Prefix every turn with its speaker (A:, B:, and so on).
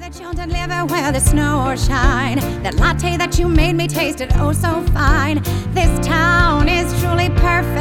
A: that you'll deliver whether snow or shine. That latte that you made me taste it oh so fine. This town is truly perfect.